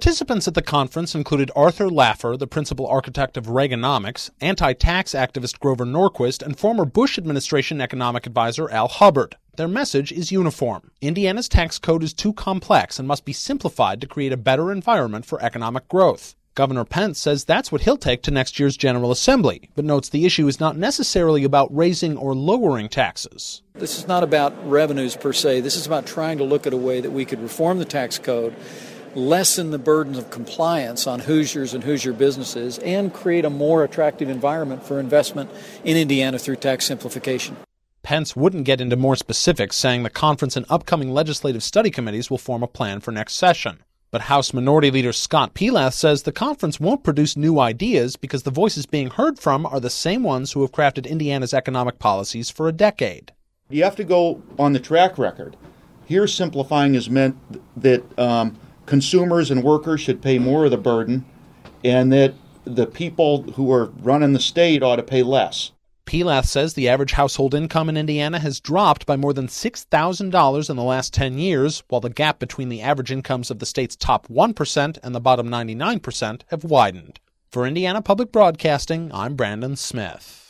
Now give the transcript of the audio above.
Participants at the conference included Arthur Laffer, the principal architect of Reaganomics, anti-tax activist Grover Norquist, and former Bush administration economic advisor Al Hubbard. Their message is uniform. Indiana's tax code is too complex and must be simplified to create a better environment for economic growth. Governor Pence says that's what he'll take to next year's General Assembly, but notes the issue is not necessarily about raising or lowering taxes. This is not about revenues per se. This is about trying to look at a way that we could reform the tax code, lessen the burdens of compliance on Hoosiers and Hoosier businesses, and create a more attractive environment for investment in Indiana through tax simplification. Pence wouldn't get into more specifics, saying the conference and upcoming legislative study committees will form a plan for next session. But House Minority Leader Scott Pelath says the conference won't produce new ideas because the voices being heard from are the same ones who have crafted Indiana's economic policies for a decade. You have to go on the track record. Here, simplifying has meant that consumers and workers should pay more of the burden, and that the people who are running the state ought to pay less. Pelath says the average household income in Indiana has dropped by more than $6,000 in the last 10 years, while the gap between the average incomes of the state's top 1% and the bottom 99% have widened. For Indiana Public Broadcasting, I'm Brandon Smith.